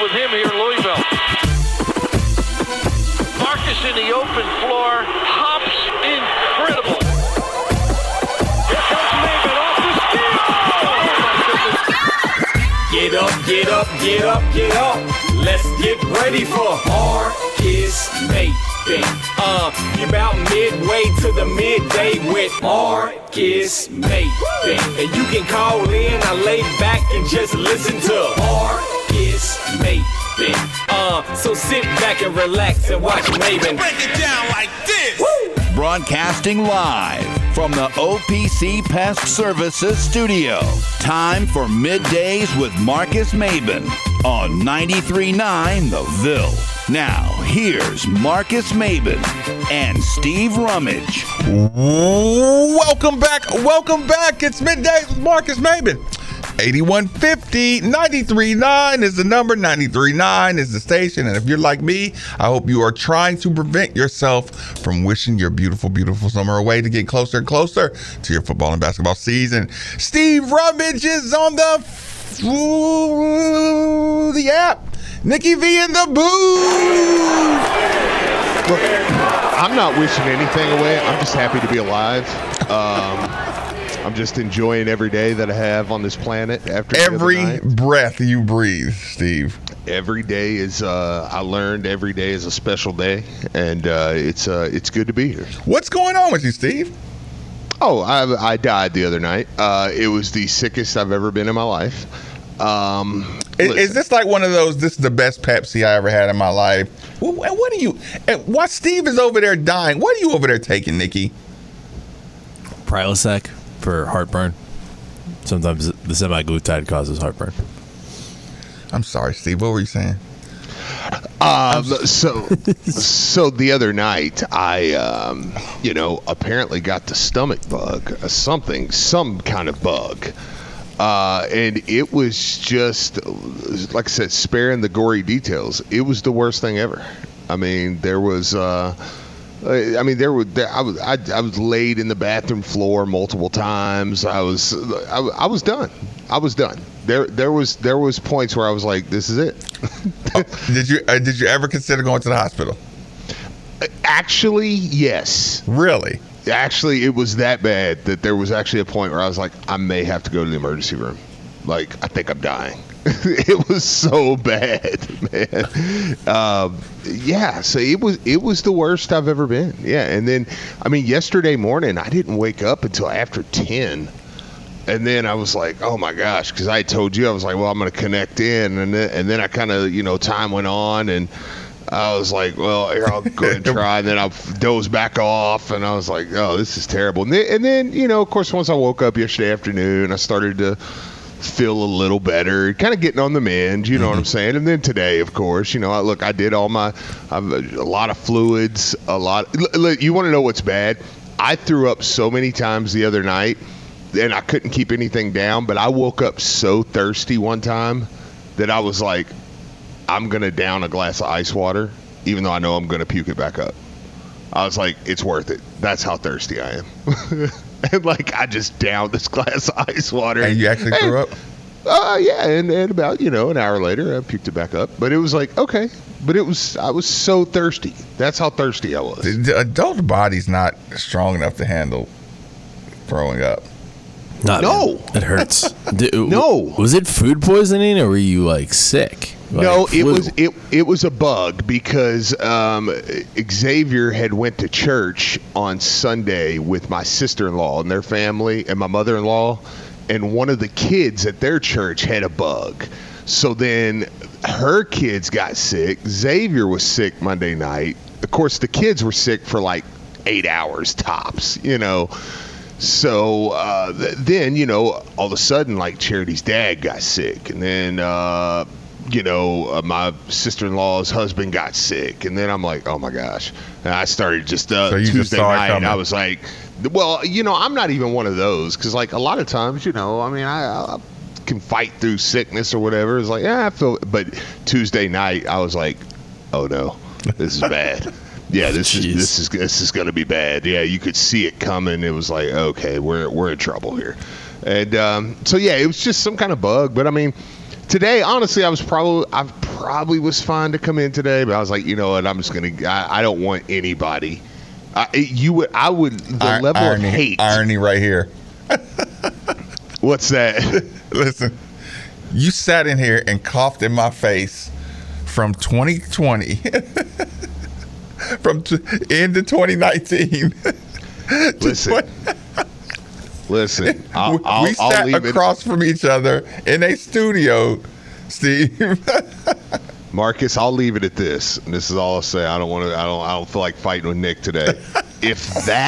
with him here in Louisville. Marcus in the open floor, hops incredible. Here comes Maven off the steal. Get up, get up, get up, get up. Let's get ready for Marcus Maven. You're about midway to the midday with Marcus Maven. And you can call in, I lay back and just listen to Marcus Maven. So sit back and relax and watch Maven. Break it down like this. Woo! Broadcasting live from the OPC Pest Services studio. Time for Middays with Marcus Maven on 93.9 The Ville. Now, here's Marcus Maven and Steve Rummage. Welcome back. It's Middays with Marcus Maven. 8150 93.9 is the number. 93.9 is the station. And if you're like me, I hope you are trying to prevent yourself from wishing your beautiful, beautiful summer away to get closer and closer to your football and basketball season. Steve Rummage is on the app. Nikki V in the booth. Look, I'm not wishing anything away. I'm just happy to be alive. I'm just enjoying every day that I have on this planet. After every breath you breathe, Steve. Every day is I learned every day is a special day, and it's good to be here. What's going on with you, Steve? Oh, I died the other night. It was the sickest I've ever been in my life. Is this like one of those, this is the best Pepsi I ever had in my life? What are you, while Steve is over there dying, what are you over there taking, Nikki? Prilosec for heartburn. Sometimes the semi-glutide causes heartburn. I'm sorry, Steve. What were you saying? So the other night, I, apparently got the stomach bug, some kind of bug. And it was just, like I said, sparing the gory details. It was the worst thing ever. I mean, there was, I was laid in the bathroom floor multiple times. I was done. There was points where I was like, this is it. Did you ever consider going to the hospital? Actually, yes. Really? Actually, it was that bad that there was actually a point where I was like, I may have to go to the emergency room. Like, I think I'm dying. It was so bad, man. So it was the worst I've ever been. Yeah, and then, yesterday morning, I didn't wake up until after 10. And then I was like, oh, my gosh, because I told you, I was like, well, I'm going to connect in. And then I kind of, time went on, and I was like, well, here, I'll go ahead and try. And then I dozed back off, and I was like, oh, this is terrible. And then, of course, once I woke up yesterday afternoon, I started to feel a little better, kind of getting on the mend, you know what I'm saying? And then today, of course, I did all a lot of fluids, you want to know what's bad? I threw up so many times the other night, and I couldn't keep anything down, but I woke up so thirsty one time that I was like, I'm going to down a glass of ice water, even though I know I'm going to puke it back up. I was like, it's worth it. That's how thirsty I am. And I just downed this glass of ice water. And you actually threw up? Yeah, and about, an hour later, I puked it back up. But it was like, okay. But I was so thirsty. That's how thirsty I was. The adult body's not strong enough to handle throwing up. No. It hurts. No. Was it food poisoning, or were you, sick? No, it was a bug because Xavier had went to church on Sunday with my sister-in-law and their family and my mother-in-law, and one of the kids at their church had a bug. So then her kids got sick. Xavier was sick Monday night. Of course, the kids were sick for 8 hours tops, So then, all of a sudden, Charity's dad got sick, and then my sister-in-law's husband got sick, and then I'm like, oh my gosh. And I started just Tuesday night, and I was like, well, I'm not even one of those, because a lot of times, I can fight through sickness or whatever. It's like, I feel, but Tuesday night, I was like, oh no, this is bad. Yeah, this is going to be bad. Yeah, you could see it coming. It was like, okay, we're in trouble here. And so yeah, it was just some kind of bug, but today, honestly, I've probably was fine to come in today, but I was like, you know what? I'm just gonna. I don't want anybody. I would. The level irony, of hate. Irony right here. What's that? Listen, you sat in here and coughed in my face from 2020, into 2019. Listen. We sat across from each other in a studio, Steve. Marcus, I'll leave it at this. And this is all I'll say. I don't feel like fighting with Nick today. If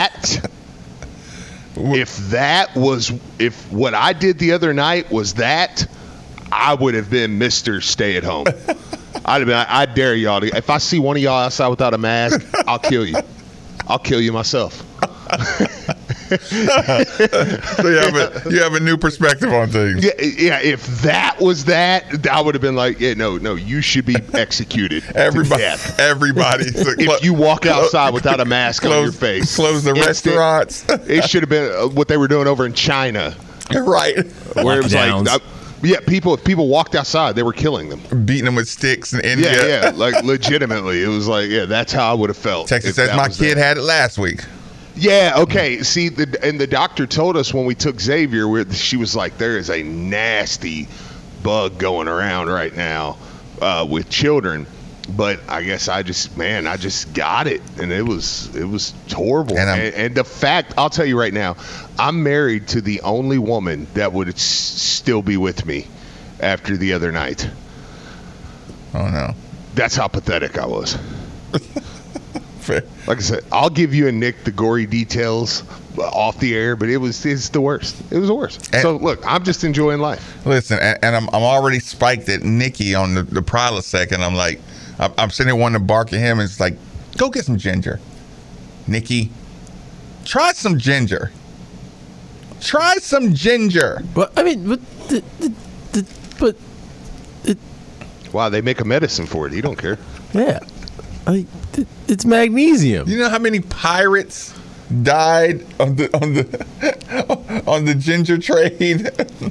what I did the other night was that, I would have been Mr. Stay at Home. I'd have been. I dare y'all to. If I see one of y'all outside without a mask, I'll kill you. I'll kill you myself. So you have a new perspective on things. Yeah. If that was that, I would have been like, yeah, no, you should be executed. Everybody. If you walk outside without a mask on your face, close the restaurants. It should have been what they were doing over in China, right? Where it was like. If people walked outside, they were killing them. Beating them with sticks in India. Yeah, like legitimately. It was like, that's how I would have felt. Texas says my kid had it last week. Yeah, okay. See, the doctor told us when we took Xavier, she was like, there is a nasty bug going around right now with children. But I guess I just got it, and it was horrible. And the fact, I'll tell you right now, I'm married to the only woman that would still be with me after the other night. Oh no, that's how pathetic I was. Fair. Like I said, I'll give you and Nick the gory details off the air, but it's the worst. It was the worst. And so look, I'm just enjoying life. Listen, and I'm already spiked at Nikki on the Prilosec, and I'm like. I'm sitting there wanting to bark at him, and it's like, go get some ginger. Nikki, try some ginger. Try some ginger. Well, I mean, but wow, they make a medicine for it. You don't care. Yeah. It's magnesium. You know how many pirates died on the ginger trade?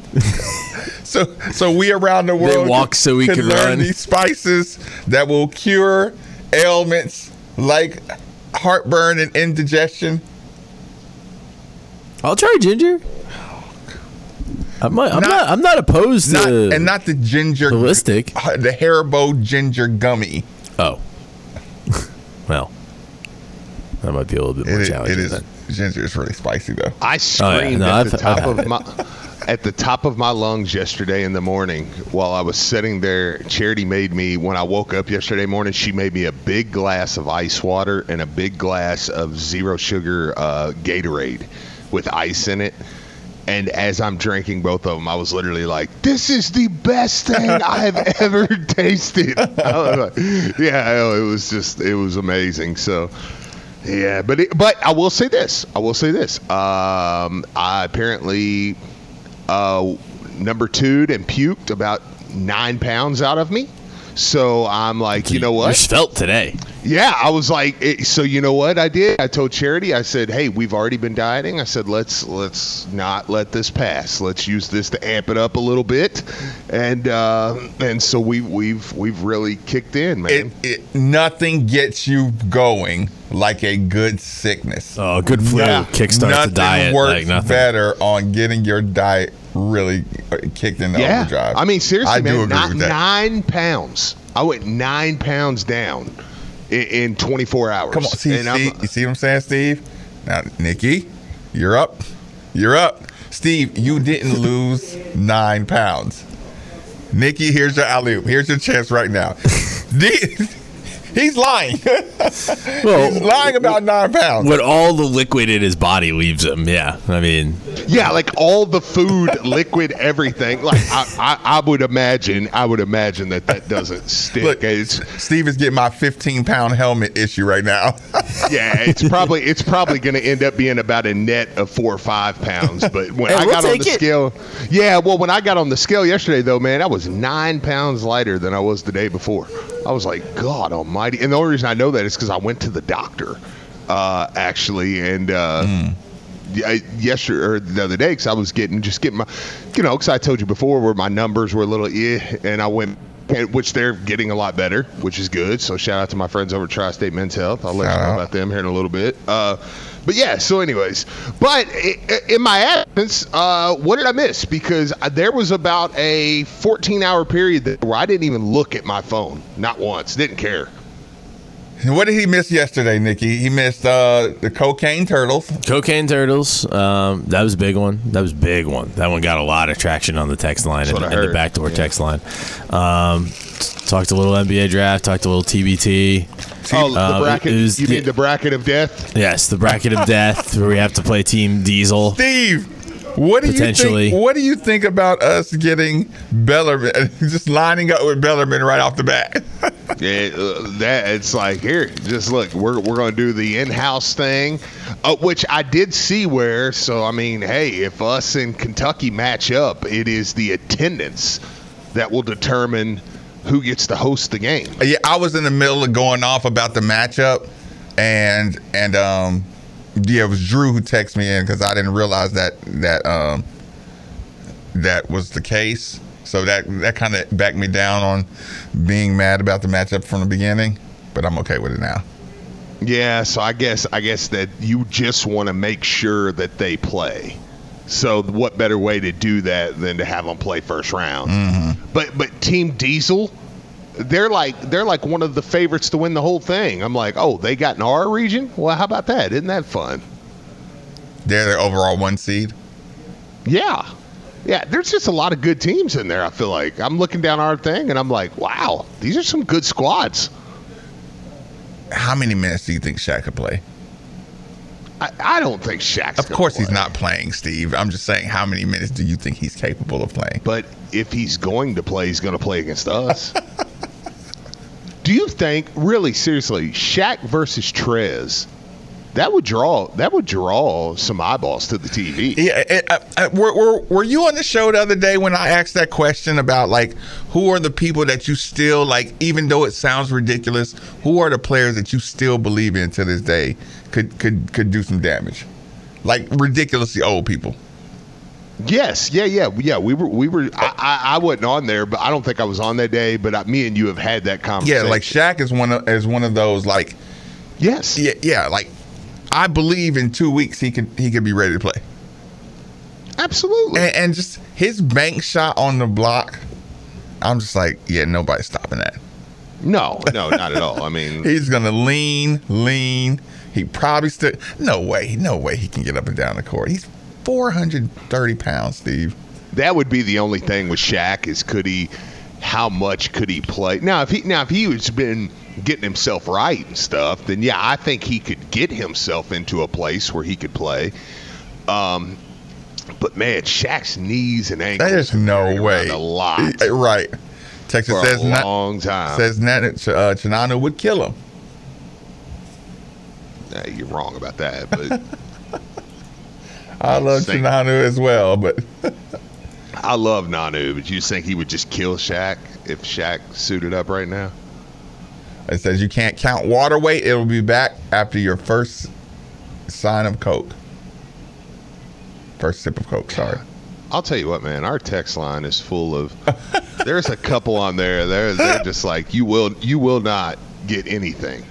So we around the world they walk so we can learn run these spices that will cure ailments like heartburn and indigestion. I'll try ginger. I'm not opposed to not the ginger holistic. The Haribo ginger gummy. Oh. Well, that might be a little bit more challenging. It is. Ginger is really spicy though. I screamed at the top of my lungs yesterday in the morning while I was sitting there. Charity made me, when I woke up yesterday morning, she made me a big glass of ice water and a big glass of zero sugar Gatorade with ice in it. And as I'm drinking both of them, I was literally like, this is the best thing I have ever tasted. It was amazing. So, yeah, but I will say this. I apparently number 2'd and puked about 9 pounds out of me. So I'm like, you know what? You're svelte today. Yeah, I was like, so you know what I did? I told Charity, I said, hey, we've already been dieting. I said, let's not let this pass. Let's use this to amp it up a little bit, and so we've really kicked in, man. Nothing gets you going like a good sickness. Oh, good flu kickstarts the diet. Nothing works better on getting your diet really kicked into overdrive. I mean, seriously, I man, do agree with that. 9 pounds. I went 9 pounds down in 24 hours. Come on, you see what I'm saying, Steve? Now, Nikki, you're up. Steve, you didn't lose 9 pounds. Nikki, here's your alley-oop. Here's your chance right now. He's lying. Well, he's lying about 9 pounds. When all the liquid in his body leaves him, yeah. I mean, yeah, like all the food, liquid, everything. Like I would imagine that doesn't stick. Look, Steve is getting my 15-pound helmet issue right now. Yeah, it's probably going to end up being about a net of 4 or 5 pounds. But when I got on the scale, when I got on the scale yesterday, though, man, I was 9 pounds lighter than I was the day before. I was like, God Almighty! And the only reason I know that is because I went to the doctor, actually, and yesterday or the other day, because I was getting my, because I told you before where my numbers were a little, and I went which they're getting a lot better, which is good. So shout out to my friends over at Tri-State Men's Health. I'll let you know about them here in a little bit. But yeah, so anyways, but in my absence, what did I miss? Because there was about a 14-hour period where I didn't even look at my phone, not once, didn't care. What did he miss yesterday, Nikki? He missed the Cocaine Turtles. Cocaine Turtles. That was a big one. That one got a lot of traction on the text line and the backdoor text line. Talked a little NBA draft. Talked a little TBT. The bracket. You mean the bracket of death? Yes, the bracket of death, where we have to play Team Diesel. Steve, what do you think about us getting Bellarmine, just lining up with Bellarmine right off the bat? It's like, here, just look, we're going to do the in-house thing, which I did see where. So I mean, hey, if us and Kentucky match up, it is the attendance that will determine who gets to host the game. Yeah, I was in the middle of going off about the matchup, and it was Drew who texted me in because I didn't realize that was the case. So that kind of backed me down on being mad about the matchup from the beginning, but I'm okay with it now. Yeah, so I guess that you just want to make sure that they play. So what better way to do that than to have them play first round? Mm-hmm. But Team Diesel, they're like one of the favorites to win the whole thing. I'm like, oh, they got in our region? Well, how about that? Isn't that fun? They're the overall 1 seed? Yeah. Yeah, there's just a lot of good teams in there, I feel like. I'm looking down our thing, and I'm like, wow, these are some good squads. How many minutes do you think Shaq could play? I don't think Shaq's Of course he's not playing, Steve. I'm just saying, how many minutes do you think he's capable of playing? But if he's going to play, he's going to play against us. Do you think, really, seriously, Shaq versus Trez, that would draw some eyeballs to the TV? Yeah. Were you on the show the other day when I asked that question about, like, who are the people that you still, like, even though it sounds ridiculous, who are the players that you still believe in to this day could do some damage? Like, ridiculously old people. Yes, yeah. We were. I wasn't on there, but I don't think I was on that day. But me and you have had that conversation. Yeah, like Shaq is one of those, like. Yes. Yeah. Like, I believe in 2 weeks he could be ready to play. Absolutely. And just his bank shot on the block, I'm just like, yeah, nobody's stopping that. No, not at all. I mean, he's gonna lean. He probably still. No way he can get up and down the court. He's 430 pounds, Steve. That would be the only thing with Shaq is how much could he play? Now if he was been getting himself right and stuff, then yeah, I think he could get himself into a place where he could play. But man, Shaq's knees and ankles. There's no way. A lot. Right. Texas for says a long time. Says Chinanu would kill him. You're wrong about that, but I love Chinanu as well, but I love Nanu, but you think he would just kill Shaq if Shaq suited up right now? It says you can't count water weight. It will be back after your first sign of Coke. First sip of Coke, sorry. I'll tell you what, man, our text line is full of there's a couple on there. They're just like, you will not get anything.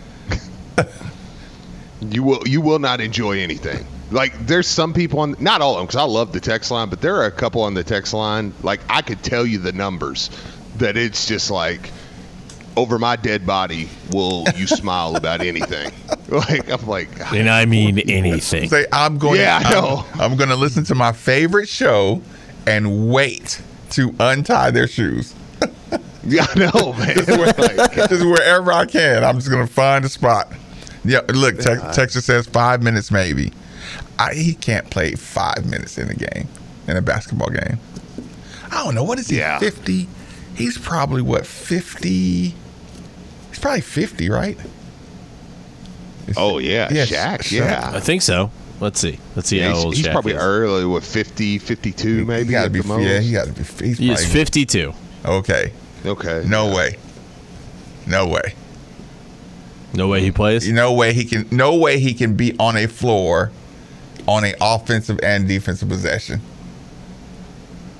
You will not enjoy anything. Like, there's some people on, not all of them, because I love the text line, but there are a couple on the text line, like, I could tell you the numbers, that it's just like, over my dead body will you smile about anything. Like, I'm like, and I mean anything. Say, I'm going to listen to my favorite show and wait to untie their shoes. Yeah, I know, man. Just wherever I can, I'm just going to find a spot. Yeah, look, Texas says 5 minutes maybe. He can't play 5 minutes in a basketball game. I don't know. What is he, 50? He's probably, 50? He's probably 50, right? Shaq, yeah. I think so. Let's see how old Shaq is. He's probably early, 50, 52 maybe. He got to be, he got to be. He's 52. Okay. No way. No way he plays? No way he can be on a floor on an offensive and defensive possession.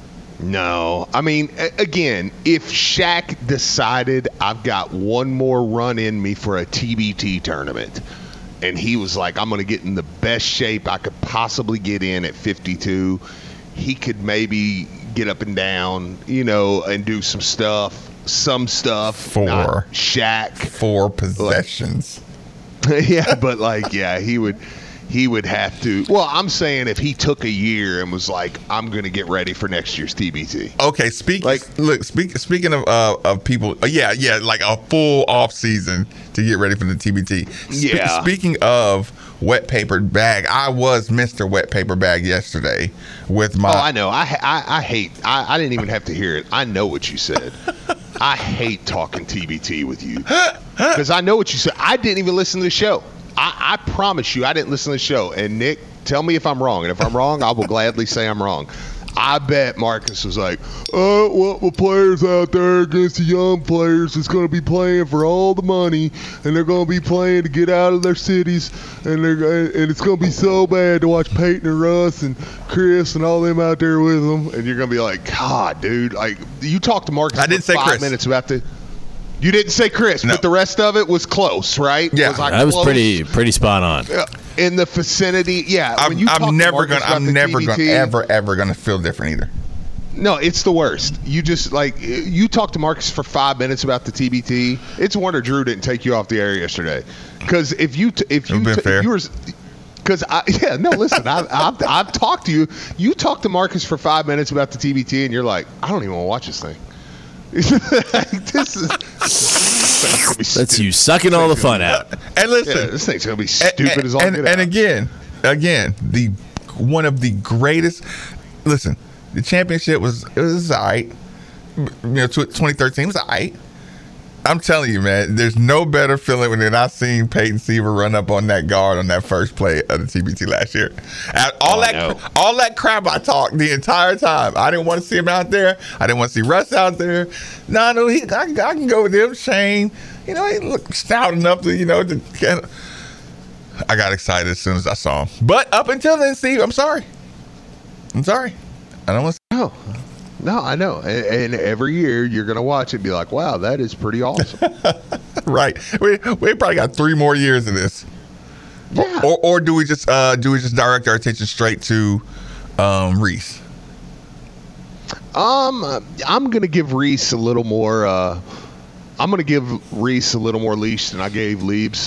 No. I mean, again, if Shaq decided I've got one more run in me for a TBT tournament, and he was like, I'm going to get in the best shape I could possibly get in at 52, he could maybe get up and down, and do some stuff. For Shaq. 4 possessions. Yeah, but he would have to. Well, I'm saying if he took a year and was like, I'm going to get ready for next year's TBT. Okay, speaking of people, like a full off season to get ready for the TBT. Speaking of wet paper bag, I was Mr. Wet Paper Bag yesterday with my. Oh, I know. I hate. I didn't even have to hear it. I know what you said. I hate talking TBT with you because I know what you said. I didn't even listen to the show. I promise you, I didn't listen to the show. And Nick, tell me if I'm wrong. And if I'm wrong, I will gladly say I'm wrong. I bet Marcus was like, the players out there against the young players is going to be playing for all the money, and they're going to be playing to get out of their cities, and it's going to be so bad to watch Peyton and Russ and Chris and all them out there with them. And you're going to be like, God, dude, like you talked to Marcus I didn't for say 5 Chris. minutes about the. You didn't say Chris, no. But the rest of it was close, right? Yeah, that was pretty spot on. In the vicinity, yeah. I'm never ever gonna feel different either. No, it's the worst. You just you talked to Marcus for 5 minutes about the TBT. It's a wonder Drew didn't take you off the air yesterday, because listen, I've talked to you. You talked to Marcus for 5 minutes about the TBT, and you're like, I don't even want to watch this thing. That's you sucking all the fun out. And listen, this thing's gonna be stupid as all get out. And again, one of the greatest. Listen, the championship was all right. 2013 was all right. I'm telling you, man, there's no better feeling than I seen Peyton Seaver run up on that guard on that first play of the TBT last year. All that crap I talked the entire time. I didn't want to see him out there. I didn't want to see Russ out there. I can go with him. Shane, he looked stout enough to, I got excited as soon as I saw him. But up until then, Steve, I'm sorry. I don't want to. No, I know. And every year you're going to watch it and be like, wow, that is pretty awesome. Right. We probably got 3 more years of this. Yeah. Or do we just direct our attention straight to Reese? I'm going to give Reese a little more leash than I gave Liebs.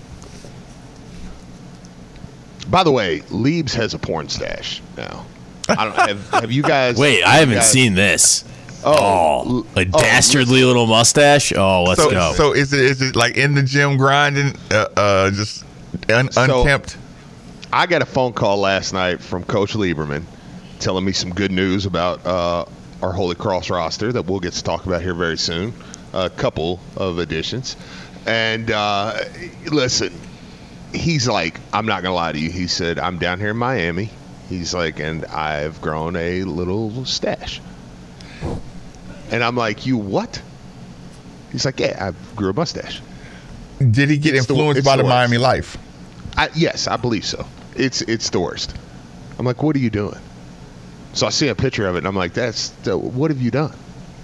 By the way, Liebs has a porn stash now. I don't have you guys. Wait, I haven't seen this. A dastardly little mustache. Oh, let's go. So is it like in the gym grinding, just unkempt? I got a phone call last night from Coach Lieberman telling me some good news about our Holy Cross roster that we'll get to talk about here very soon. A couple of additions, and listen, he's like, I'm not gonna lie to you. He said, I'm down here in Miami. He's like, and I've grown a little stash. And I'm like, you what? He's like, yeah, I grew a mustache. Did he get influenced by the Miami life? Yes, I believe so. It's the worst. I'm like, what are you doing? So I see a picture of it, and I'm like, what have you done?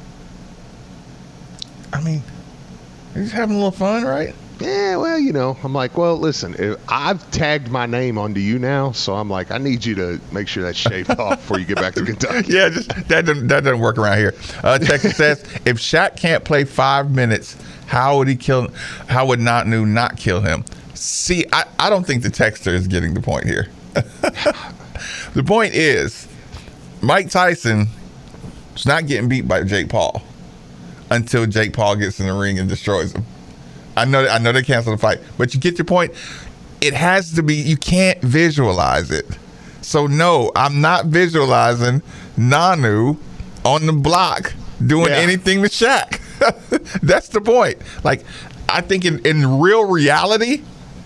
I mean, you're just having a little fun, right? Yeah, well, I'm like, well, listen, I've tagged my name onto you now, so I'm like, I need you to make sure that's shaved off before you get back to Kentucky. Yeah, that doesn't work around here. Texas says, if Shaq can't play 5 minutes, how would Nanu not kill him? See, I don't think the texter is getting the point here. The point is, Mike Tyson is not getting beat by Jake Paul until Jake Paul gets in the ring and destroys him. I know they canceled the fight, but you get your point. It has to be, you can't visualize it. So no, I'm not visualizing Nanu on the block doing anything to Shaq. That's the point. Like, I think in real reality,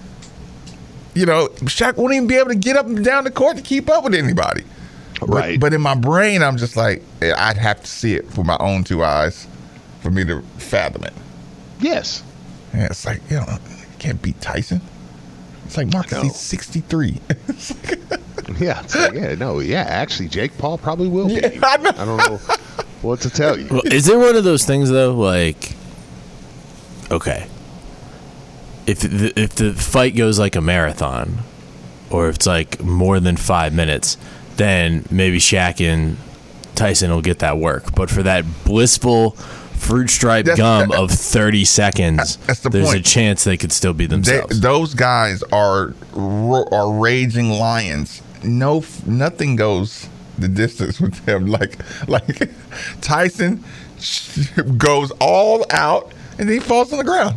Shaq won't even be able to get up and down the court to keep up with anybody. Right. But in my brain, I'm just like, I'd have to see it with my own 2 eyes for me to fathom it. Yes. Yeah, it's like, you can't beat Tyson. It's like, Marcus, he's 63. Yeah, it's like, actually, Jake Paul probably will be. Yeah, I know. I don't know what to tell you. Well, is it one of those things though? Like, okay, if the fight goes like a marathon, or if it's like more than 5 minutes, then maybe Shaq and Tyson will get that work. But for that blissful fruit stripe gum of 30 seconds, there's point. a chance they could still be themselves. Those guys are raging lions. Nothing goes the distance with them. Like Tyson goes all out and then he falls on the ground.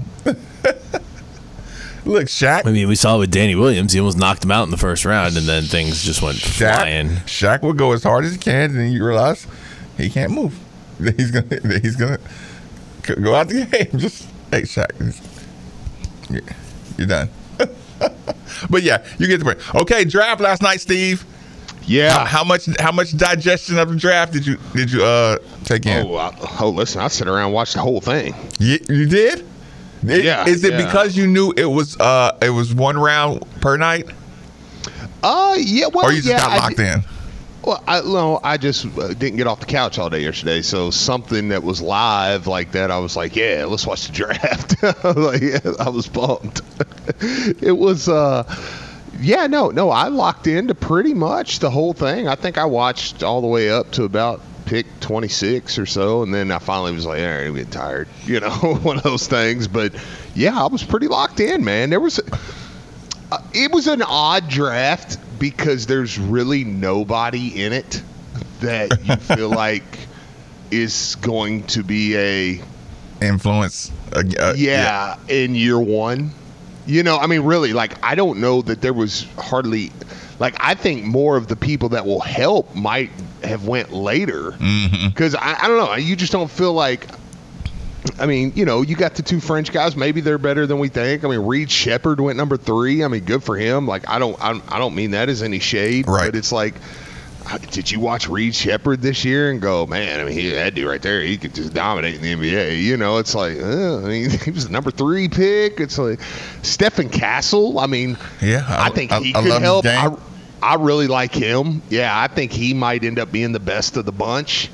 Look, Shaq. I mean, we saw with Danny Williams, he almost knocked him out in the first round, and then things just went flying. Shaq will go as hard as he can, and then you realize he can't move. He's gonna go out the game. Just, hey, Shaq, you're done. But yeah, you get the point. Okay, draft last night, Steve. Yeah. How much digestion of the draft did you take in? Listen, I sit around and watched the whole thing. You did? Yeah. Is it because you knew it was one round per night? Yeah. Well, or you just got locked in? Well, I just didn't get off the couch all day yesterday, so something that was live like that, I was like, yeah, let's watch the draft. I was pumped. It was, I locked into pretty much the whole thing. I think I watched all the way up to about pick 26 or so, and then I finally was like, all right, I'm getting tired, one of those things. But yeah, I was pretty locked in, man. It was an odd draft because there's really nobody in it that you feel like is going to be a influence. In year one. Really, I don't know that there was hardly. I think more of the people that will help might have went later. Because I don't know. You just don't feel like. You got the two French guys. Maybe they're better than we think. Reed Shepherd went number 3. Good for him. I don't mean that as any shade. Right. But it's like, did you watch Reed Shepherd this year and go, man? That dude right there, he could just dominate in the NBA. It's like, he was the number 3 pick. It's like Stephen Castle. I think he could help. I really like him. Yeah, I think he might end up being the best of the bunch.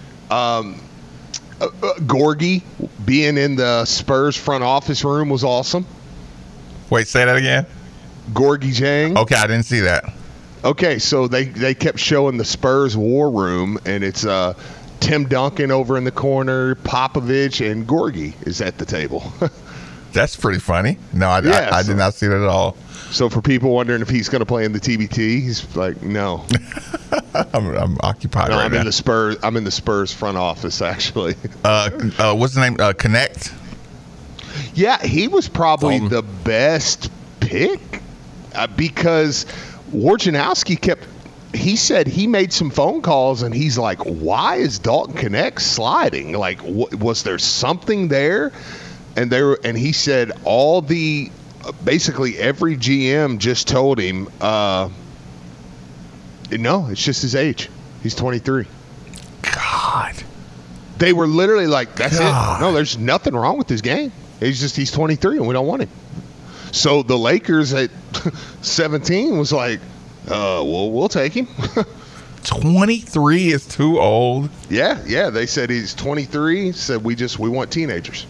Gorgie being in the Spurs front office room was awesome. Wait, say that again. Gorgie Jang. Okay, I didn't see that. Okay, so they kept showing the Spurs war room, and it's Tim Duncan over in the corner, Popovich, and Gorgie is at the table. That's pretty funny. No, I did not see that at all. So for people wondering if he's going to play in the TBT, he's like, no. I'm occupied right now. I'm in the Spurs front office, actually. What's the name? Connect? Yeah, he was probably the best pick because Wojnarowski he said he made some phone calls and he's like, why is Dalton Connect sliding? Was there something there? And he said basically every GM just told him, no, it's just his age. He's 23. God. They were literally like, that's it. No, there's nothing wrong with his game. He's 23 and we don't want him. So the Lakers at 17 was like, we'll take him. 23 is too old. Yeah. They said he's 23. Said we want teenagers.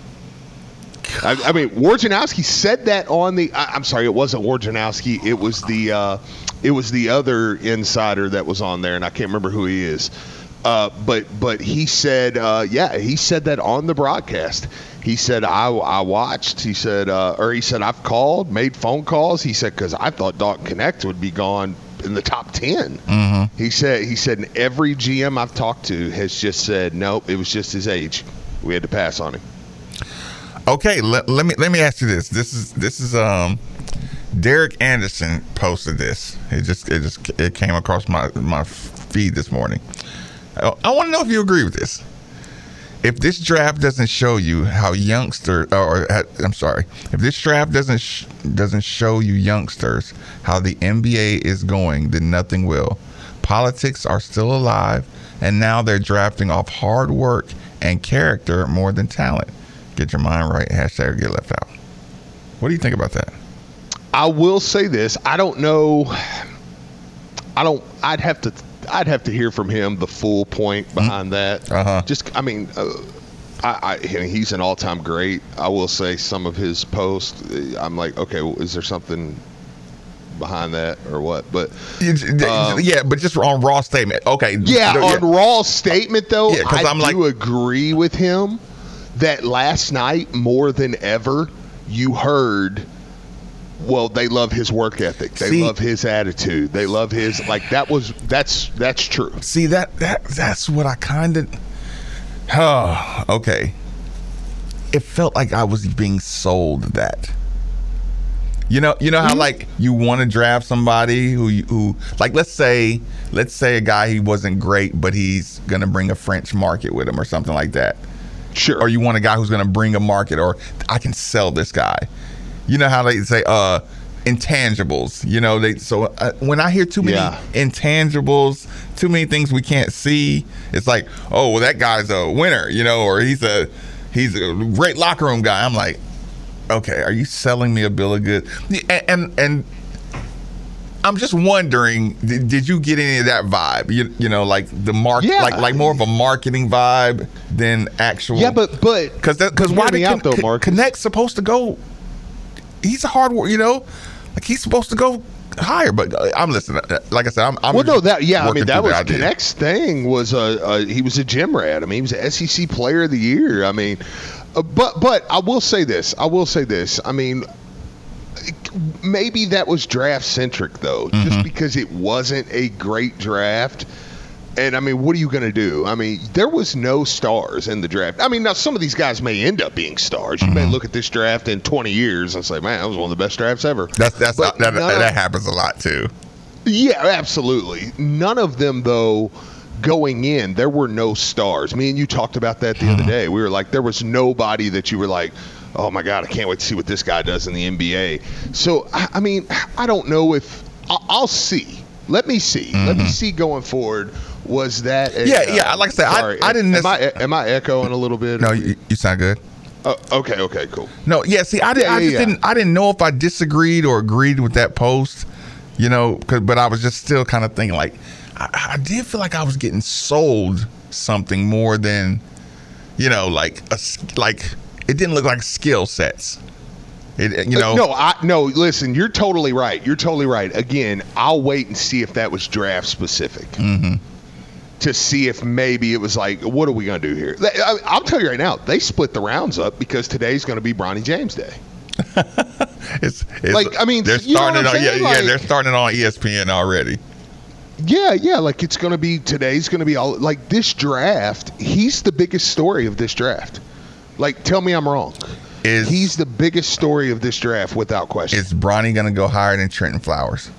Wojnarowski said that on the. I'm sorry, it wasn't Wojnarowski. It was the other insider that was on there, and I can't remember who he is. But he said, he said that on the broadcast. He said I watched. He said, I've called, made phone calls. He said because I thought Dalton Connect would be gone in the top 10. Mm-hmm. He said every GM I've talked to has just said nope. It was just his age. We had to pass on him. Okay, let me ask you this. This is Derek Anderson posted this. It came across my feed this morning. I want to know if you agree with this. If this draft doesn't show you how if this draft doesn't show you youngsters how the NBA is going, then nothing will. Politics are still alive, and now they're drafting off hard work and character more than talent. Get your mind right. # get left out. What do you think about that? I will say this. I don't know. I'd have to hear from him the full point behind that. Just, I mean, he's an all-time great. I will say some of his posts, I'm like, okay, well, is there something behind that or what? But but just on raw statement. Okay. On raw statement though, I do like, agree with him that last night more than ever you heard, well, they love his work ethic. They love his attitude. They love his, like, that's true. See, that's what I kind of, okay. It felt like I was being sold that. You know how like you want to draft somebody who like, let's say a guy, he wasn't great, but he's going to bring a French market with him or something like that. Sure. Or you want a guy who's going to bring a market, or I can sell this guy. You know how they say intangibles. You know, when I hear too many intangibles, too many things we can't see, it's like, oh, well, that guy's a winner, you know, or he's a great locker room guy. I'm like, okay, are you selling me a bill of goods? And I'm just wondering, did you get any of that vibe? You know, like the like more of a marketing vibe than actual. Yeah, but because why did Connect's supposed to go? He's a hard worker, you know, like he's supposed to go higher. But I'm listening. Like I said, I'm well, no, that I mean that was Connect's thing. Was he was a gym rat. I mean, he was an SEC Player of the Year. I mean, but I will say this. I mean, maybe that was draft centric though, just because it wasn't a great draft. And I mean, what are you going to do? I mean, there was no stars in the draft. I mean, now some of these guys may end up being stars. You may look at this draft in 20 years and say, "Man, that was one of the best drafts ever." That happens a lot too. Yeah, absolutely. None of them though. Going in, there were no stars. Me and you talked about that the other day. We were like, there was nobody that you were like, oh my God, I can't wait to see what this guy does in the NBA. So, I mean, I don't know if I'll see. Let me see. Let me see going forward. Was that yeah, like I said, sorry, I didn't am I echoing a little bit? No, you sound good. Okay, cool. No, yeah, see, I didn't know if I disagreed or agreed with that post, you know, but I was just still kind of thinking like, I did feel like I was getting sold something more than, you know, like it didn't look like skill sets. No, listen, you're totally right. Again, I'll wait and see if that was draft specific. To see if maybe it was like, what are we going to do here? I'll tell you right now, they split the rounds up because today's going to be Bronny James Day. it's like, I mean, they're starting they're starting on ESPN already. Yeah, like today's going to be all, like this draft, he's the biggest story of this draft. Like, tell me I'm wrong. He's the biggest story of this draft without question. Is Bronny going to go higher than Trenton Flowers?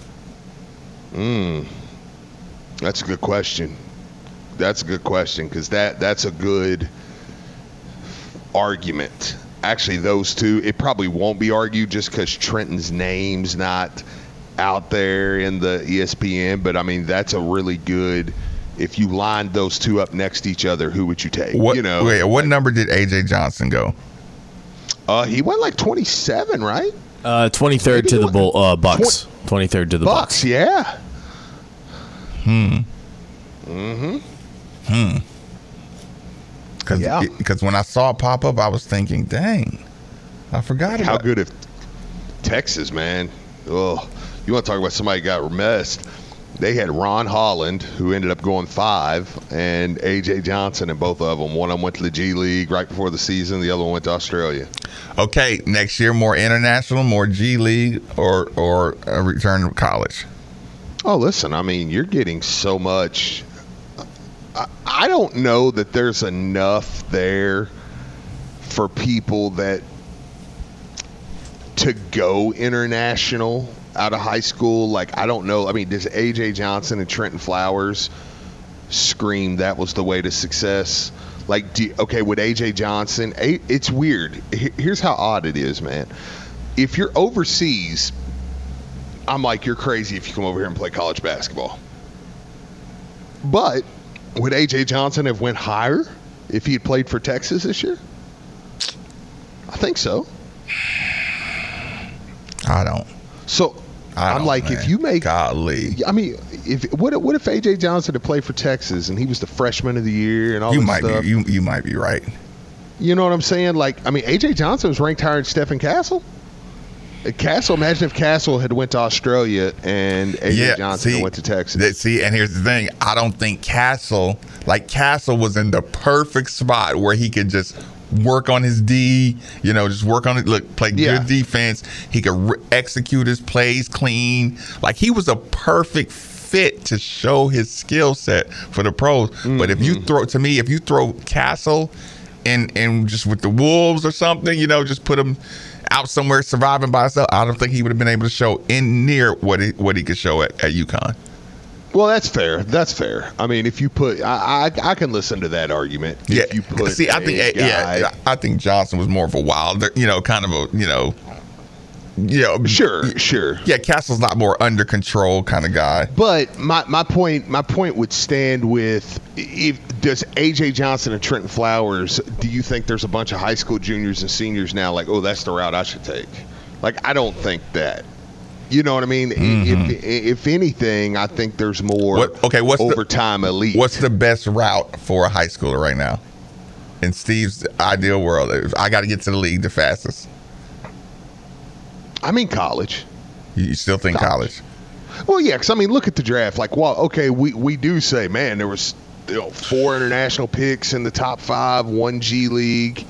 That's a good question. Because that's a good argument. Actually, those two, it probably won't be argued just because Trenton's name's not out there in the ESPN, but I mean, that's a really good, if you lined those two up next to each other, who would you take? What number did A.J. Johnson go? He went like 27, right? 23rd to the Bucks. 23rd to the Bucks. Yeah. Because when I saw it pop up, I was thinking, dang, I forgot about how good if Texas, man. Oh, you want to talk about somebody got messed? They had Ron Holland, who ended up going 5, and A.J. Johnson, and both of them. One of them went to the G League right before the season. The other one went to Australia. Okay, next year, more international, more G League, or a return to college? Oh, listen, I mean, you're getting so much. I don't know that there's enough there for people to go international out of high school. Like, I don't know. I mean, does A.J. Johnson and Trenton Flowers scream that was the way to success? Like, would A.J. Johnson, it's weird. Here's how odd it is, man. If you're overseas, I'm like, you're crazy if you come over here and play college basketball. But would A.J. Johnson have went higher if he had played for Texas this year? I think so. I don't. So I'm like, man. if you make, golly, I mean, what if AJ Johnson had played for Texas and he was the freshman of the year and all this stuff? You might be right. You know what I'm saying? Like, I mean, AJ Johnson was ranked higher than Stephen Castle. Imagine if Castle had went to Australia and AJ Johnson had went to Texas. And here's the thing. I don't think Castle was in the perfect spot where he could just work on his D, just work on it, play good defense. He could execute his plays clean. Like, he was a perfect fit to show his skill set for the pros. Mm-hmm. But if you throw Castle in just with the Wolves or something, just put him out somewhere surviving by himself, I don't think he would have been able to show in near what he could show at UConn. Well, that's fair. That's fair. I mean, if you put, I can listen to that argument. Yeah. If you put I think Johnson was more of a wilder, kind of a, Sure. Yeah, Castle's not more under control kind of guy. But my point would stand with, does AJ Johnson and Trenton Flowers, do you think there's a bunch of high school juniors and seniors now like, oh, that's the route I should take? Like, I don't think that. You know what I mean? Mm-hmm. If anything, I think there's more overtime elite. What's the best route for a high schooler right now? In Steve's ideal world, I got to get to the league the fastest. I mean, college. You still think college? Well, yeah, because, I mean, look at the draft. Like, well, okay, we do say, man, there was 4 international picks in the top 5, 1 G League,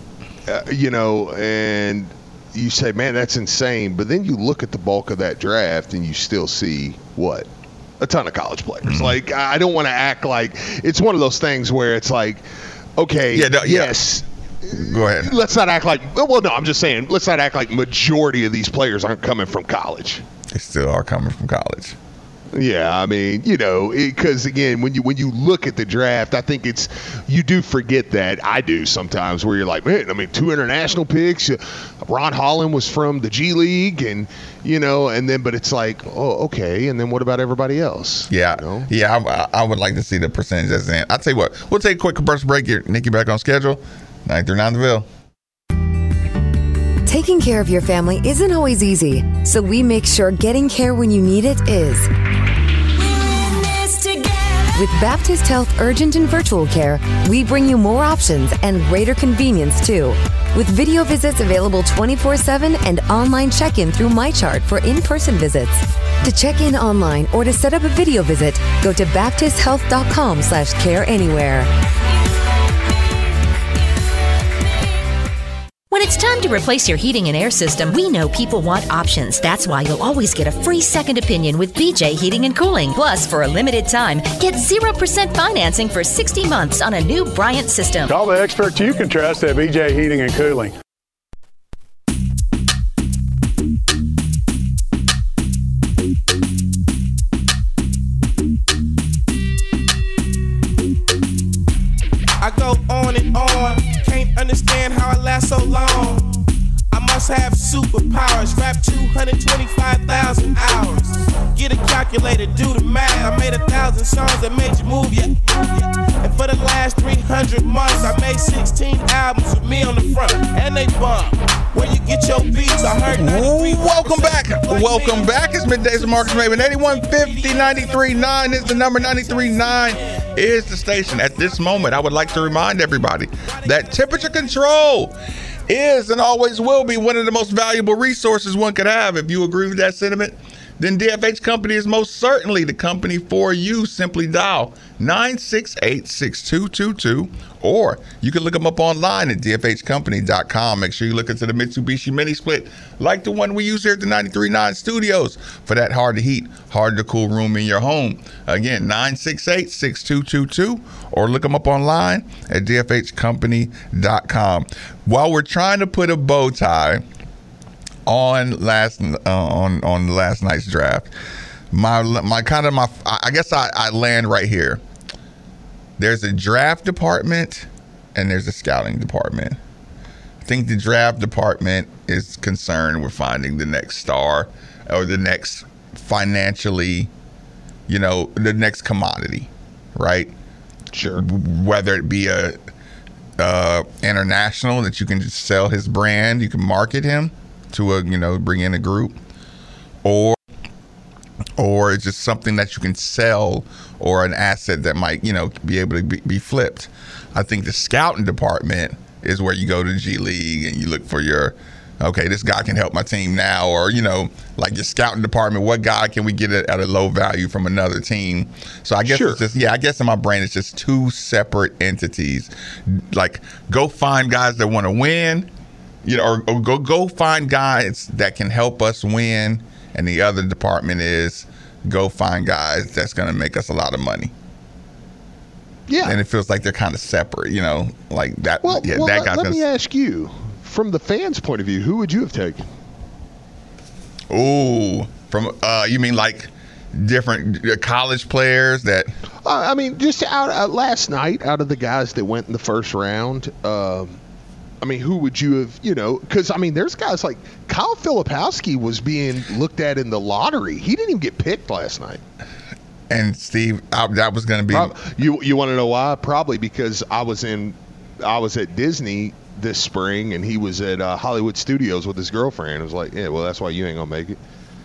and you say, man, that's insane. But then you look at the bulk of that draft and you still see what? A ton of college players. Mm-hmm. Like, I don't want to act like it's one of those things where it's like, okay, yes. Go ahead. Let's not act like, well, no, I'm just saying, let's not act like majority of these players aren't coming from college. They still are coming from college. Yeah, I mean, because again, when you look at the draft, I think you do forget that. I do sometimes, where you're like, man, I mean, 2 international picks. Ron Holland was from the G League, and but it's like, oh, okay, and then what about everybody else? Yeah, yeah, I would like to see the percentage that's in. I'll tell you what, we'll take a quick commercial break here. Nikki back on schedule. 939 The Ville. Taking care of your family isn't always easy, so we make sure getting care when you need it is. With Baptist Health Urgent and Virtual Care, we bring you more options and greater convenience, too. With video visits available 24/7 and online check-in through MyChart for in-person visits. To check in online or to set up a video visit, go to baptisthealth.com/careanywhere. When it's time to replace your heating and air system, we know people want options. That's why you'll always get a free second opinion with BJ Heating and Cooling. Plus, for a limited time, get 0% financing for 60 months on a new Bryant system. Call the experts you can trust at BJ Heating and Cooling. I go on and on, can't understand how I last so long. I must have superpowers, rap 225,000 hours. Get a calculator, do the math. I made 1,000 songs that made you move, yeah. And for the last 300 months, I made 16 albums with me on the front, and they bump. Where you get your beats, I heard. Welcome back. Welcome back. It's Middays with Marcus Maven. 8150 93.9 is the number. 93.9 is the station. At this moment, I would like to remind everybody that temperature control is and always will be one of the most valuable resources one could have. If you agree with that sentiment, then DFH Company is most certainly the company for you. Simply dial 968-6222, or you can look them up online at dfhcompany.com. Make sure you look into the Mitsubishi Mini Split like the one we use here at the 93.9 studios for that hard to heat, hard to cool room in your home. Again, 968-6222, or look them up online at dfhcompany.com. While we're trying to put a bow tie on last night's draft, I guess I land right here. There's a draft department and there's a scouting department. I think the draft department is concerned with finding the next star or the next financially, the next commodity, right? Sure. Whether it be a international that you can just sell his brand, you can market him to bring in a group, or or it's just something that you can sell, or an asset that might, be able to be flipped. I think the scouting department is where you go to G League and you look for this guy can help my team now, or, like your scouting department, what guy can we get at a low value from another team? So I guess it's just, I guess in my brain it's just two separate entities. Like, go find guys that want to win, or go find guys that can help us win. And the other department is go find guys that's going to make us a lot of money. Yeah. And it feels like they're kind of separate, like that. Well, that guy's let me ask you, from the fans' point of view, who would you have taken? Ooh, from you mean like different college players that? I mean, just out last night, out of the guys that went in the first round. Who would you have, because, there's guys like Kyle Filipowski was being looked at in the lottery. He didn't even get picked last night. And Steve, that was going to be. You want to know why? Probably because I was at Disney this spring, and he was at Hollywood Studios with his girlfriend. It was like, yeah, well, that's why you ain't going to make it.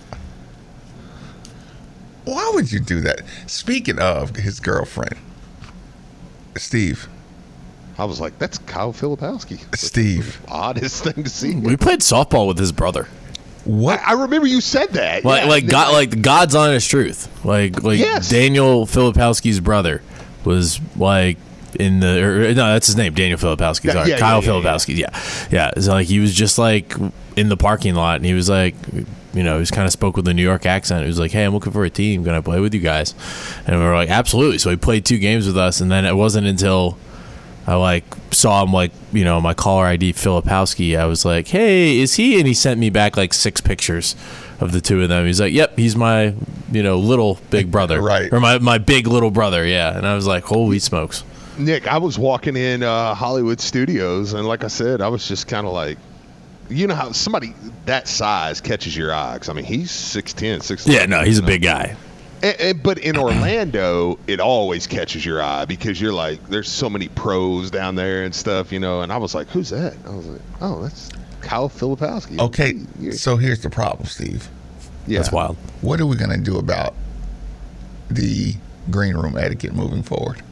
Why would you do that? Speaking of his girlfriend, Steve. I was like, that's Kyle Filipowski. Steve. Oddest thing to see. We played softball with his brother. What? I remember you said that. Like God's honest truth. Like yes. Daniel Filipowski's brother was like that's his name, Daniel Filipowski. Sorry, Kyle Filipowski. Yeah. So like he was just like in the parking lot, and he was like, he was kind of spoke with a New York accent. He was like, hey, I'm looking for a team. Can I play with you guys? And we were like, absolutely. So he played 2 games with us, and then it wasn't until I saw him my caller ID Filipowski. I was like, hey, is he? And he sent me back 6 pictures of the 2 of them. He's like, yep, he's my little big brother, right? Or my big little brother, yeah. And I was like, holy smokes, Nick! I was walking in Hollywood Studios, and like I said, I was just kind of like, how somebody that size catches your eye? 'Cause he's 6'10", 6'11". Yeah, no, he's a big guy. But in Orlando, it always catches your eye because you're like, there's so many pros down there and stuff, And I was like, who's that? I was like, oh, that's Kyle Filipowski. Okay, so here's the problem, Steve. Yeah. That's wild. What are we going to do about the green room etiquette moving forward?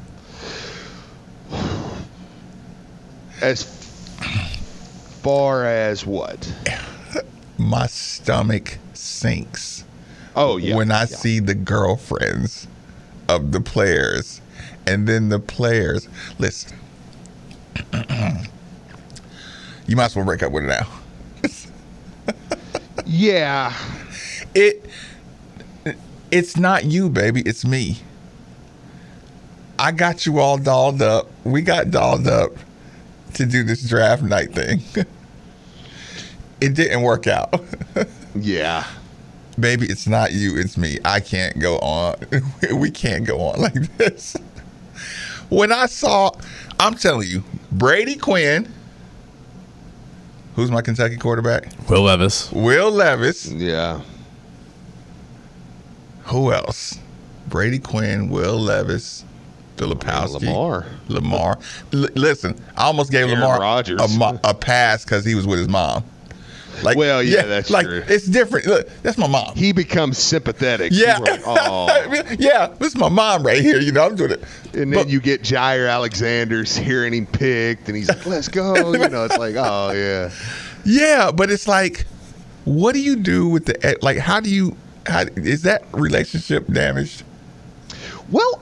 As far as what? My stomach sinks. Oh, yeah. When I see the girlfriends of the players, and then the players, listen, you might as well break up with her now. Yeah. It's not you, baby. It's me. I got you all dolled up. We got dolled up to do this draft night thing. It didn't work out. Yeah. Baby, it's not you, it's me. I can't go on. We can't go on like this. I'm telling you, Brady Quinn, who's my Kentucky quarterback? Will Levis. Yeah. Who else? Brady Quinn, Will Levis, Filipowski. Lamar. Listen, I almost gave Aaron Lamar Rodgers. a pass because he was with his mom. That's true. It's different. Look, that's my mom. He becomes sympathetic. Yeah. Like, oh. Yeah, this is my mom right here. I'm doing it. And then you get Jair Alexander hearing him picked, and he's like, let's go. It's like, oh, yeah. Yeah, but it's like, what do you do with how is that relationship damaged? Well,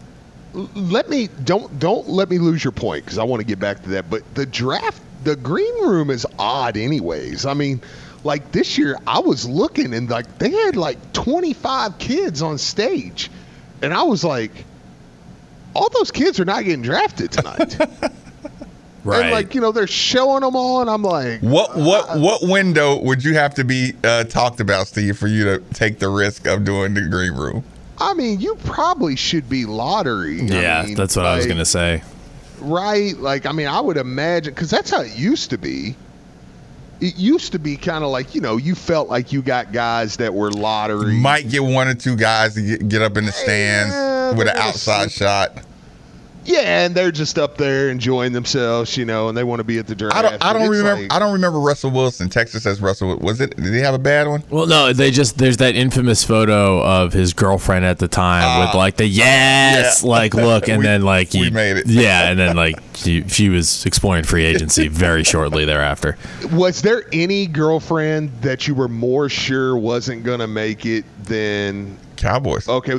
don't let me lose your point, because I want to get back to that. But the draft, the green room is odd anyways. This year I was looking, and they had 25 kids on stage, and I was like, all those kids are not getting drafted tonight. Right. And they're showing them all, and I'm like, what window would you have to be talked about, Steve, for you to take the risk of doing the green room? You probably should be lottery. Yeah, that's what I was gonna say. Right? I would imagine, because that's how it used to be. It used to be kind of you felt like you got guys that were lottery. Might get 1 or 2 guys to get up in the stands with an outside shot. Yeah, and they're just up there enjoying themselves, and they want to be at the draft. I don't remember Russell Wilson. Texas says Russell. Did he have a bad one? Well, no, there's that infamous photo of his girlfriend at the time with like the look, and then like we made it. Yeah, and then like she was exploring free agency very shortly thereafter. Was there any girlfriend that you were more sure wasn't gonna make it than Cowboys? Okay,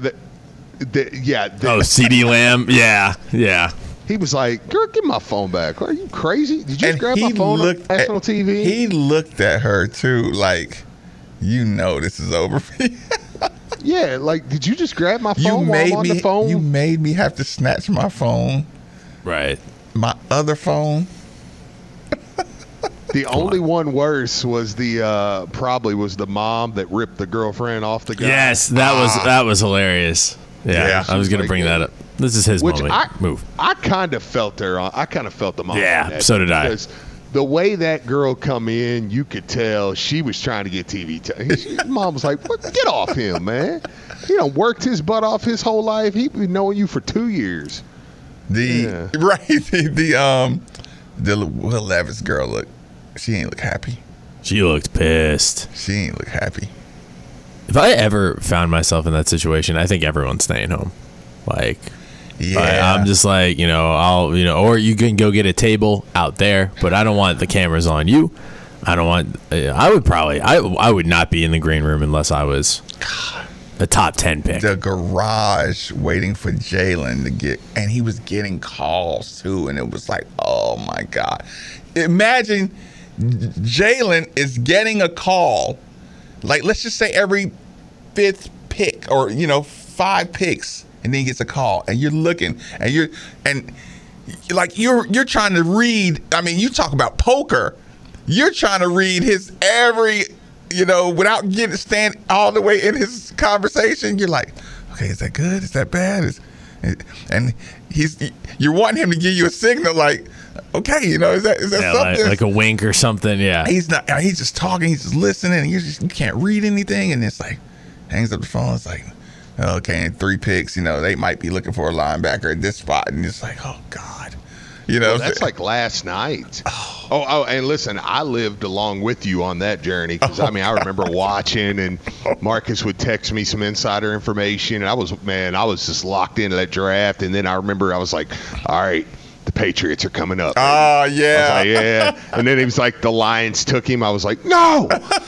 CeeDee Lamb. Yeah. He was like, "Girl, give my phone back. Are you crazy? Did you just grab my phone on national TV?" He looked at her too, like, this is over for you. Yeah, like, did you just grab my phone while I'm on the phone? You made me have to snatch my phone. Right. My other phone. The only one worse was probably the mom that ripped the girlfriend off the guy. Yes, that was hilarious. Yeah, I was going to bring that up. This is his moment. Move. I kind of felt her on. I kind of felt the mom. Yeah, so did I. Because the way that girl come in, you could tell she was trying to get TV time. Mom was like, "What? Get off him, man! He done worked his butt off his whole life. He been knowing you for 2 years." The Will Levis girl she ain't look happy. She looked pissed. She ain't look happy. If I ever found myself in that situation, I think everyone's staying home. Like, yeah, I'm just like, or you can go get a table out there, but I don't want the cameras on you. I don't want. I would not be in the green room unless I was a top 10 pick. The garage waiting for Jalen to get, and he was getting calls too, and it was like, oh my God! Imagine Jalen is getting a call. Like, let's just say every 5th pick or, 5 picks, and then he gets a call, and you're looking, and you're trying to read. I mean, you talk about poker. You're trying to read his every, without stand all the way in his conversation. You're like, okay, is that good? Is that bad? And you're wanting him to give you a signal like, okay, is that something? Like a wink or something, yeah. He's just talking, he's just listening, and you can't read anything, and it's like, hangs up the phone, it's like, okay, and 3 picks, they might be looking for a linebacker at this spot, and it's like, oh God. That's like last night. Oh, and listen, I lived along with you on that journey because, I remember watching, and Marcus would text me some insider information, and I was just locked into that draft, and then I remember I was like, all right, the Patriots are coming up. Oh, yeah. I was like, yeah. And then he was like, the Lions took him. I was like, no.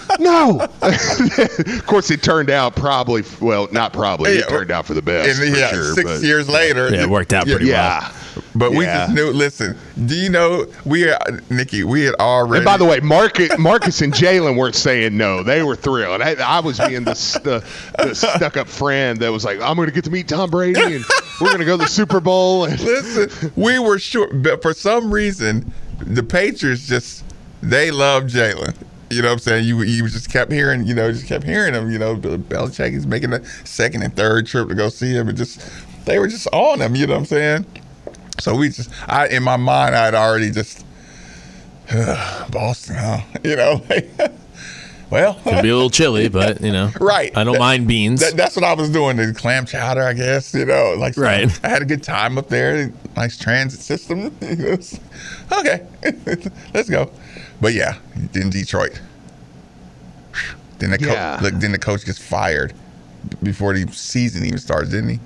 Of course, it turned out not probably. It turned out for the best. And, for sure, 6 years later. Yeah, it worked out pretty well. But we just knew, listen, do you know, Nikki, we had already. And by the way, Marcus and Jalen weren't saying no. They were thrilled. I was being the stuck-up friend that was like, I'm going to get to meet Tom Brady, and we're going to go to the Super Bowl. And listen, we were sure, but for some reason, the Patriots they loved Jalen. You know what I'm saying? You just kept hearing, him. Belichick is making a 2nd and 3rd trip to go see him, and they were just on him. You know what I'm saying? So in my mind, I had already Boston, huh? Well, could be a little chilly, but right. I don't mind beans. That's what I was doing. The clam chowder, I guess. Right. I had a good time up there. Nice transit system. Okay, let's go. But yeah, in Detroit. Then the coach gets fired before the season even starts, didn't he?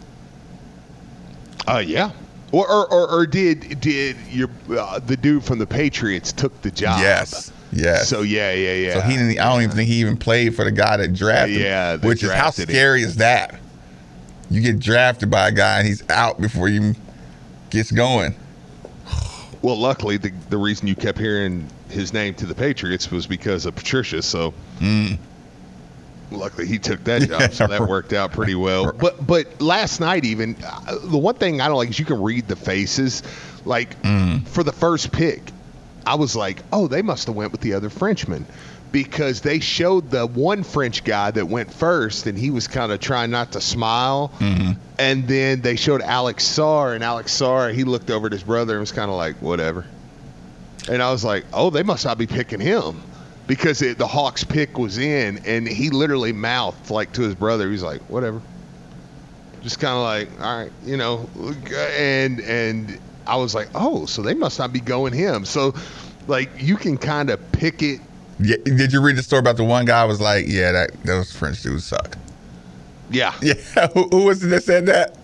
Yeah. Or did the dude from the Patriots took the job? Yes. So yeah. So I don't even think he even played for the guy that drafted him. Yeah. Which is how scary is that? You get drafted by a guy and he's out before he gets going. Well, luckily the reason you kept hearing his name to the Patriots was because of Patricia. So luckily he took that job, so that worked out pretty well. But last night even, the one thing I don't like is you can read the faces. Like for the first pick, I was like, oh, they must have went with the other Frenchman, because they showed the one French guy that went first, and he was kind of trying not to smile. And then they showed Alex Sarr, and Alex Sarr, he looked over at his brother and was kind of like, whatever. And I was like, oh, they must not be picking him, because the Hawks pick was in, and he literally mouthed like to his brother. He's like, whatever. just kind of like, all right, you know, and I was like, oh, so they must not be going him. So, like, you can kind of pick it. Yeah, did you read the story about the one guy was like, yeah, those French dudes suck? Yeah. Yeah. Who was it that said that?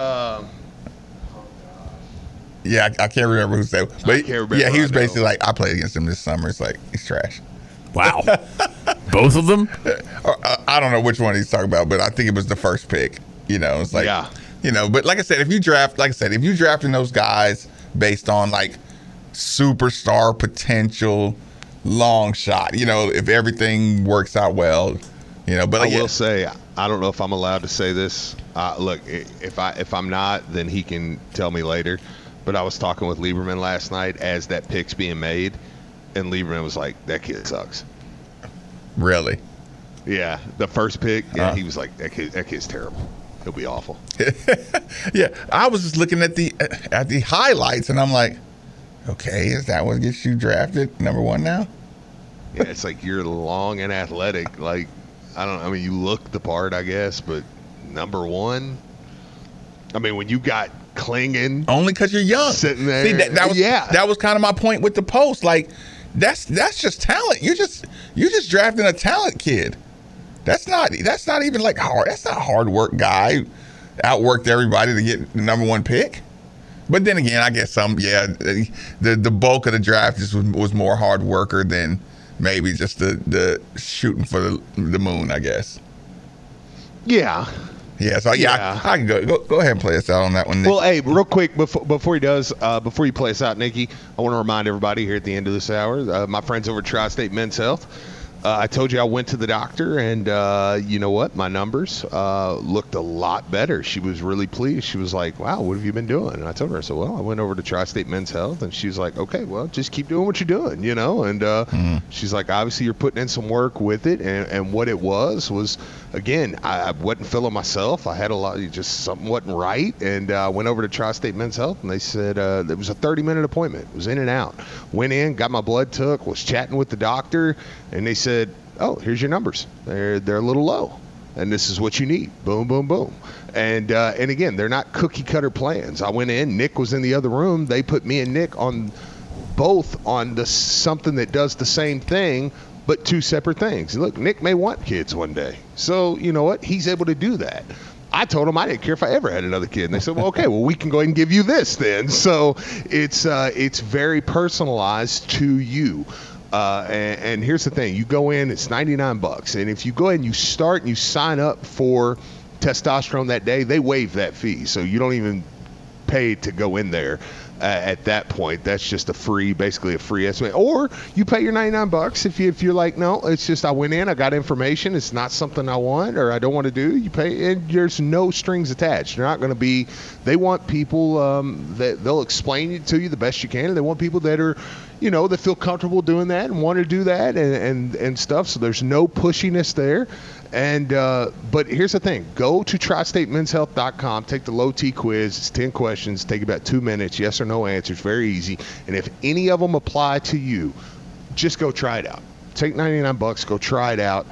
Yeah, I can't remember who said it. But I can't remember. Yeah, he was basically like, I played against him this summer. It's like, he's trash. Wow. Both of them? I don't know which one he's talking about, but I think it was the first pick. You know, it's like, yeah. You know, but like I said, if you drafting those guys based on like superstar potential, long shot, you know, if everything works out well, you know, but I will say, I don't know if I'm allowed to say this. Look, if I'm not, then he can tell me later. But I was talking with Lieberman last night as that pick's being made, and Lieberman was like, that kid sucks. Really? Yeah, the first pick, he was like, that kid's terrible. He'll be awful. Yeah, I was just looking at the highlights, and I'm like, okay, is that what gets you drafted number one now? Yeah, it's like you're long and athletic. Like, I mean, you look the part, I guess, but number one? I mean, when you got Klingon. Only because you're young. Sitting there. See, that was kind of my point with the post. Like, that's just talent. You just drafting a talent kid. That's not even like hard. That's not hard work guy. Outworked everybody to get the number one pick. But then again, I guess the bulk of the draft just was more hard worker than maybe just the shooting for the moon, I guess. Yeah. Yeah, so I can go ahead and play us out on that one, Nick. Well, hey, real quick before he does, before you play us out, Nikki, I want to remind everybody here at the end of this hour, my friends over at Tri-State Men's Health. I told you I went to the doctor, and you know what? My numbers looked a lot better. She was really pleased. She was like, wow, what have you been doing? And I told her, I said, well, I went over to Tri-State Men's Health, and she was like, okay, well, just keep doing what you're doing, you know? And she's like, obviously you're putting in some work with it, and what it was, again, I wasn't feeling myself. I had just something wasn't right, and I went over to Tri-State Men's Health, and they said it was a 30-minute appointment. It was in and out. Went in, got my blood took, was chatting with the doctor, and they said, oh, here's your numbers. They're a little low, and this is what you need. Boom, boom, boom. And again, they're not cookie cutter plans. I went in. Nick was in the other room. They put me and Nick on both on something that does the same thing, but two separate things. Look, Nick may want kids one day, so you know what? He's able to do that. I told him I didn't care if I ever had another kid, and they said, well, okay, well, we can go ahead and give you this then. So it's very personalized to you. And here's the thing. You go in, it's $99. And if you go ahead and you start and you sign up for testosterone that day, they waive that fee. So you don't even pay to go in there at that point. That's just basically a free estimate. Or you pay your $99 if you're like, no, it's just I went in, I got information, it's not something I want or I don't want to do. You pay, and there's no strings attached. They're not going to be. They want people that they'll explain it to you the best you can. And they want people that are, you know, that feel comfortable doing that and want to do that and stuff. So there's no pushiness there. And but here's the thing. Go to tristatemenshealth.com, take the low T quiz. It's 10 questions, take about 2 minutes, yes or no answers, very easy. And if any of them apply to you, just go try it out. Take $99, go try it out,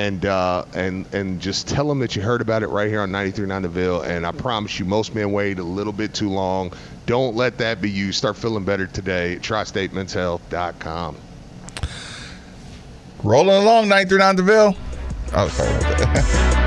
and just tell them that you heard about it right here on 93.9 The Ville. And I promise you, most men wait a little bit too long. Don't let that be you. Start feeling better today at tristatemenshealth.com. Rolling along, 93.9 The Ville. Oh, sorry about that.